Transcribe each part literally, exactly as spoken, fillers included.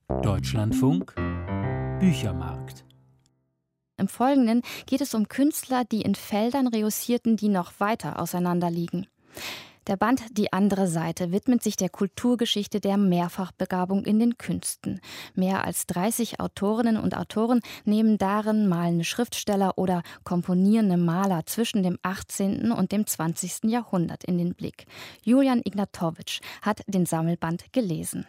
Deutschlandfunk Büchermarkt. Im Folgenden geht es um Künstler, die in Feldern reussierten, die noch weiter auseinander liegen. Der Band »Die andere Seite« widmet sich der Kulturgeschichte der Mehrfachbegabung in den Künsten. Mehr als dreißig Autorinnen und Autoren nehmen darin malende Schriftsteller oder komponierende Maler zwischen dem achtzehnten und dem zwanzigsten Jahrhundert in den Blick. Julian Ignatowicz hat den Sammelband gelesen.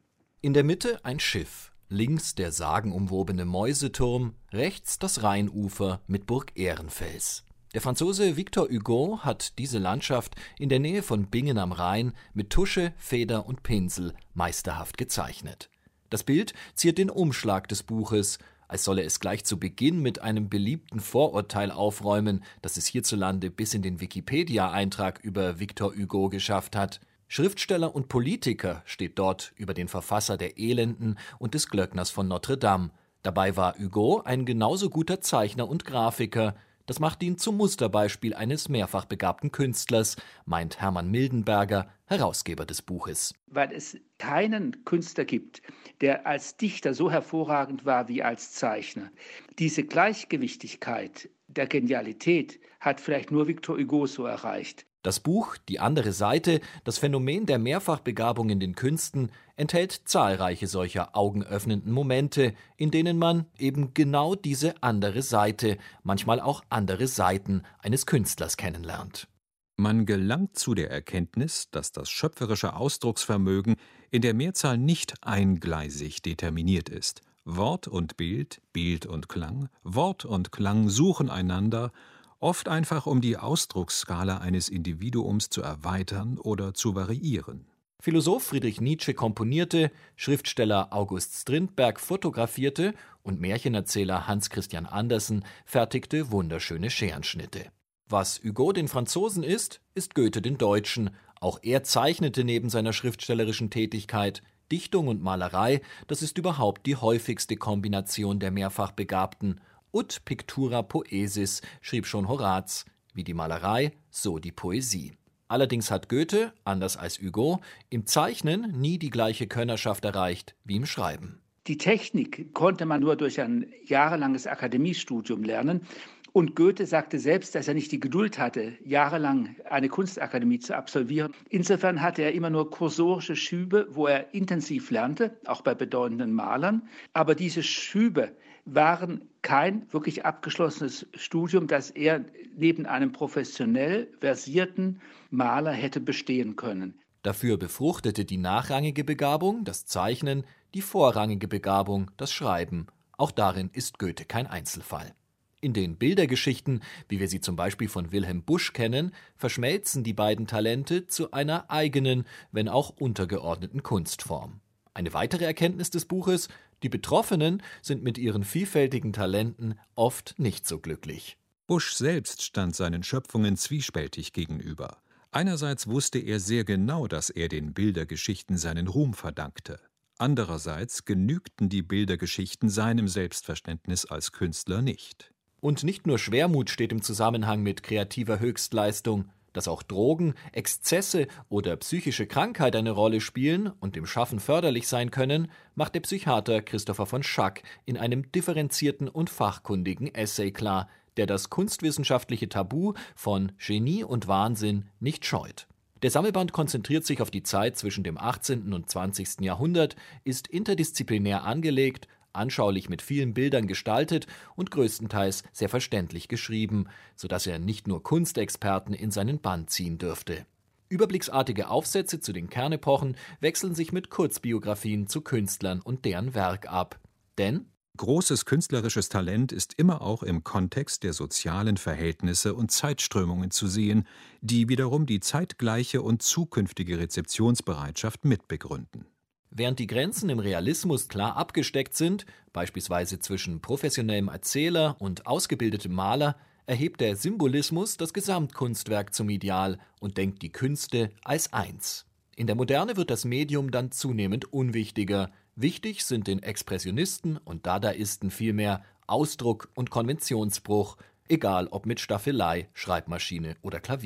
In der Mitte ein Schiff, links der sagenumwobene Mäuseturm, rechts das Rheinufer mit Burg Ehrenfels. Der Franzose Victor Hugo hat diese Landschaft in der Nähe von Bingen am Rhein mit Tusche, Feder und Pinsel meisterhaft gezeichnet. Das Bild ziert den Umschlag des Buches, als solle es gleich zu Beginn mit einem beliebten Vorurteil aufräumen, das es hierzulande bis in den Wikipedia-Eintrag über Victor Hugo geschafft hat. Schriftsteller und Politiker steht dort über den Verfasser der Elenden und des Glöckners von Notre Dame. Dabei war Hugo ein genauso guter Zeichner und Grafiker. Das macht ihn zum Musterbeispiel eines mehrfach begabten Künstlers, meint Hermann Mildenberger, Herausgeber des Buches. Weil es keinen Künstler gibt, der als Dichter so hervorragend war wie als Zeichner. Diese Gleichgewichtigkeit der Genialität hat vielleicht nur Victor Hugo so erreicht. Das Buch »Die andere Seite«, das Phänomen der Mehrfachbegabung in den Künsten, enthält zahlreiche solcher augenöffnenden Momente, in denen man eben genau diese andere Seite, manchmal auch andere Seiten eines Künstlers kennenlernt. Man gelangt zu der Erkenntnis, dass das schöpferische Ausdrucksvermögen in der Mehrzahl nicht eingleisig determiniert ist. Wort und Bild, Bild und Klang, Wort und Klang suchen einander, oft einfach um die Ausdrucksskala eines Individuums zu erweitern oder zu variieren. Philosoph Friedrich Nietzsche komponierte, Schriftsteller August Strindberg fotografierte und Märchenerzähler Hans Christian Andersen fertigte wunderschöne Scherenschnitte. Was Hugo den Franzosen ist, ist Goethe den Deutschen. Auch er zeichnete neben seiner schriftstellerischen Tätigkeit. Dichtung und Malerei, das ist überhaupt die häufigste Kombination der Mehrfachbegabten. Ut pictura poesis, schrieb schon Horaz, wie die Malerei, so die Poesie. Allerdings hat Goethe, anders als Hugo, im Zeichnen nie die gleiche Könnerschaft erreicht wie im Schreiben. Die Technik konnte man nur durch ein jahrelanges Akademiestudium lernen. Und Goethe sagte selbst, dass er nicht die Geduld hatte, jahrelang eine Kunstakademie zu absolvieren. Insofern hatte er immer nur kursorische Schübe, wo er intensiv lernte, auch bei bedeutenden Malern. Aber diese Schübe waren kein wirklich abgeschlossenes Studium, das er neben einem professionell versierten Maler hätte bestehen können. Dafür befruchtete die nachrangige Begabung, das Zeichnen, die vorrangige Begabung, das Schreiben. Auch darin ist Goethe kein Einzelfall. In den Bildergeschichten, wie wir sie zum Beispiel von Wilhelm Busch kennen, verschmelzen die beiden Talente zu einer eigenen, wenn auch untergeordneten Kunstform. Eine weitere Erkenntnis des Buches: Die Betroffenen sind mit ihren vielfältigen Talenten oft nicht so glücklich. Busch selbst stand seinen Schöpfungen zwiespältig gegenüber. Einerseits wusste er sehr genau, dass er den Bildergeschichten seinen Ruhm verdankte. Andererseits genügten die Bildergeschichten seinem Selbstverständnis als Künstler nicht. Und nicht nur Schwermut steht im Zusammenhang mit kreativer Höchstleistung. Dass auch Drogen, Exzesse oder psychische Krankheit eine Rolle spielen und dem Schaffen förderlich sein können, macht der Psychiater Christopher von Schack in einem differenzierten und fachkundigen Essay klar, der das kunstwissenschaftliche Tabu von Genie und Wahnsinn nicht scheut. Der Sammelband konzentriert sich auf die Zeit zwischen dem achtzehnten und zwanzigsten Jahrhundert, ist interdisziplinär angelegt, anschaulich mit vielen Bildern gestaltet und größtenteils sehr verständlich geschrieben, sodass er nicht nur Kunstexperten in seinen Bann ziehen dürfte. Überblicksartige Aufsätze zu den Kernepochen wechseln sich mit Kurzbiografien zu Künstlern und deren Werk ab. Denn großes künstlerisches Talent ist immer auch im Kontext der sozialen Verhältnisse und Zeitströmungen zu sehen, die wiederum die zeitgleiche und zukünftige Rezeptionsbereitschaft mitbegründen. Während die Grenzen im Realismus klar abgesteckt sind, beispielsweise zwischen professionellem Erzähler und ausgebildetem Maler, erhebt der Symbolismus das Gesamtkunstwerk zum Ideal und denkt die Künste als eins. In der Moderne wird das Medium dann zunehmend unwichtiger. Wichtig sind den Expressionisten und Dadaisten vielmehr Ausdruck und Konventionsbruch, egal ob mit Staffelei, Schreibmaschine oder Klavier.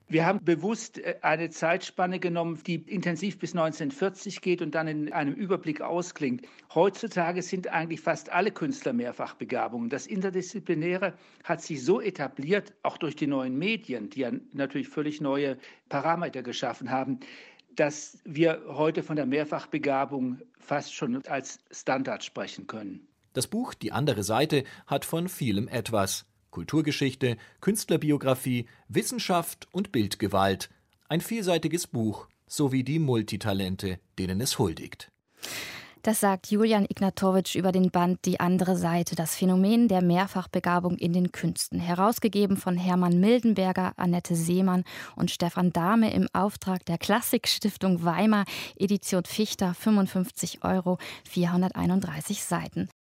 Wir haben bewusst eine Zeitspanne genommen, die intensiv bis neunzehnhundertvierzig geht und dann in einem Überblick ausklingt. Heutzutage sind eigentlich fast alle Künstler Mehrfachbegabungen. Das Interdisziplinäre hat sich so etabliert, auch durch die neuen Medien, die ja natürlich völlig neue Parameter geschaffen haben, dass wir heute von der Mehrfachbegabung fast schon als Standard sprechen können. Das Buch Die andere Seite hat von vielem etwas. Kulturgeschichte, Künstlerbiografie, Wissenschaft und Bildgewalt. Ein vielseitiges Buch, sowie die Multitalente, denen es huldigt. Das sagt Julian Ignatowicz über den Band Die andere Seite, das Phänomen der Mehrfachbegabung in den Künsten. Herausgegeben von Hermann Mildenberger, Annette Seemann und Stefan Dahme im Auftrag der Klassikstiftung Weimar, Edition Fichter, fünfundfünfzig Euro, vierhunderteinunddreißig Seiten.